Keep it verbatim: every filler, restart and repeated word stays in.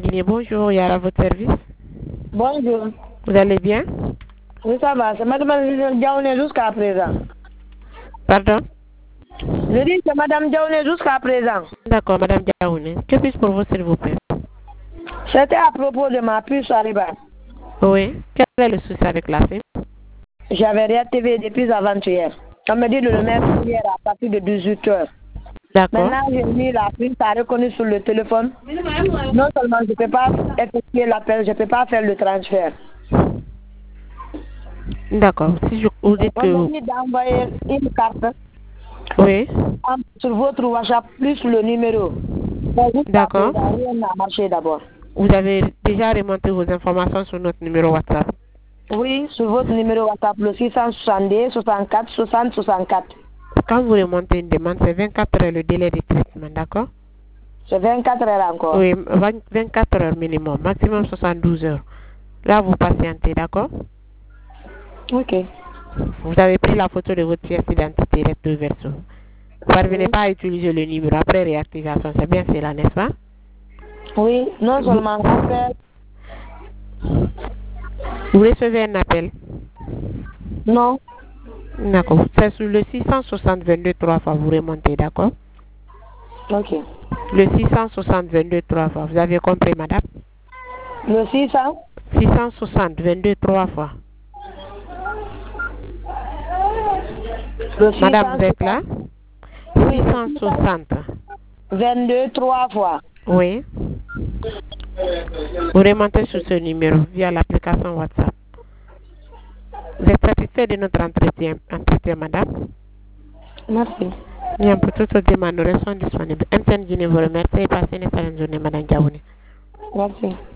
Guinée, bonjour, Yara, à votre service. Bonjour. Vous allez bien? Oui, ça va. C'est Madame Diaoune jusqu'à présent. Pardon? Je dis que Madame Diaoune jusqu'à présent. D'accord, Madame Diaoune. Que puis-je pour vous, s'il vous plaît? C'était à propos de ma puce Ariba. Oui. Quel est le souci avec la SIM? J'avais réactivé depuis avant-hier. On me dit de le mettre hier à partir de dix-huit heures. D'accord. Maintenant, j'ai mis la puce, ça a reconnu sur le téléphone. Non seulement je ne peux pas effectuer l'appel, je ne peux pas faire le transfert. D'accord. Si je vous dites que... On me dit d'envoyer une carte. Oui. Sur votre WhatsApp, plus le numéro. D'accord. Rien n'a marché d'abord. Vous avez déjà remonté vos informations sur notre numéro WhatsApp? Oui, sur votre numéro WhatsApp, le six cent soixante-deux, soixante-quatre, soixante, soixante-quatre. Quand vous remontez une demande, c'est vingt-quatre heures le délai de traitement, d'accord? C'est vingt-quatre heures encore? Oui, vingt-quatre heures minimum, maximum soixante-douze heures. Là, vous patientez, d'accord? Ok. Vous avez pris la photo de votre pièce d'identité recto verso. Vous ne parvenez pas à utiliser le numéro après réactivation, c'est bien cela, n'est-ce pas? Oui, non seulement l'appel. Vous recevez un appel? Non. D'accord. C'est sur le six cent soixante vingt-deux trois fois, vous remontez, d'accord? Ok. Le six cent soixante vingt-deux trois fois, vous avez compris, madame? Le six cents? six cent soixante vingt-deux trois fois. Le six cents Madame, vous êtes là? Oui, six cent soixante. vingt-deux trois fois. Oui. Vous remontez sur ce numéro via l'application WhatsApp. Vous êtes satisfait de notre entretien, entretien, madame? Merci. Bien, pour toutes vos demandes, nous restons disponibles. M T N Guinée vous remercie et passez une excellente journée, madame Diaoune. Merci.